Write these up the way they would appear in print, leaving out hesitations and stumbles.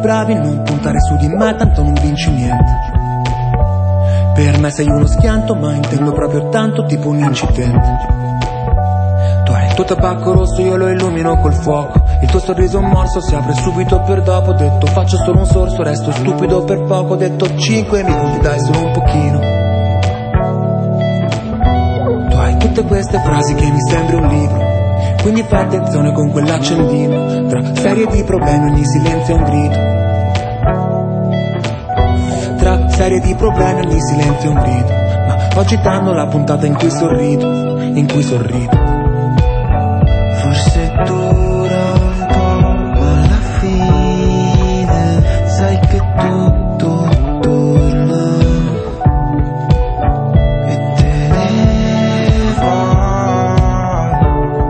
bravi, non puntare su di me, tanto non vinci niente. Per me sei uno schianto, ma intendo proprio tanto, tipo un incidente. Tu hai il tuo tabacco rosso, io lo illumino col fuoco. Il tuo sorriso morso si apre subito per dopo. Detto faccio solo un sorso, resto stupido per poco. Detto 5 minuti, dai solo un pochino. Tu hai tutte queste frasi che mi sembri un libro, quindi fai attenzione con quell'accendino. Tra serie di problemi ogni silenzio è un grido. Tra serie di problemi ogni silenzio è un grido. Ma oggi danno la puntata in cui sorrido, in cui sorrido. Forse dura un po', ma alla fine sai che tutto torna e te ne va,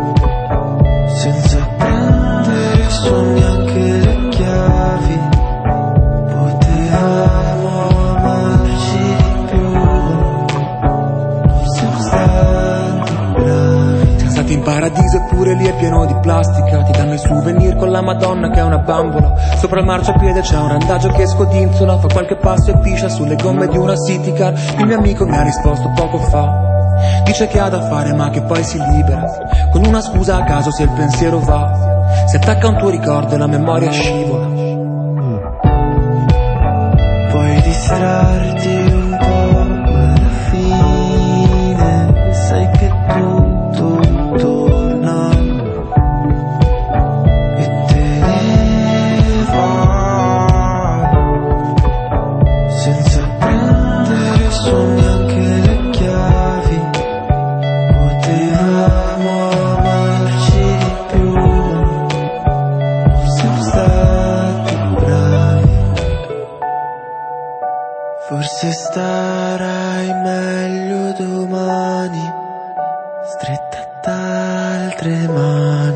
senza prendere sogni anche le chiavi. Potevamo amarci di più, non siamo stati bravi. Siamo stati in paradiso eppure lì è pieno di plastica. Ti danno i souvenir con la Madonna che è una bambola. Sopra il marciapiede c'è un randagio che scodinzola. Fa qualche passo e piscia sulle gomme di una city car. Il mio amico mi ha risposto poco fa. Dice che ha da fare ma che poi si libera, con una scusa a caso se il pensiero va. Si attacca a un tuo ricordo e la memoria scivola. Puoi distrarti un po', ma alla fine sai che tutto torna e te ne va, senza prendere sogni anche le chiavi. Potevamo amarci di più, non siamo stati bravi. Forse starai meglio domani, stretta ad altre mani.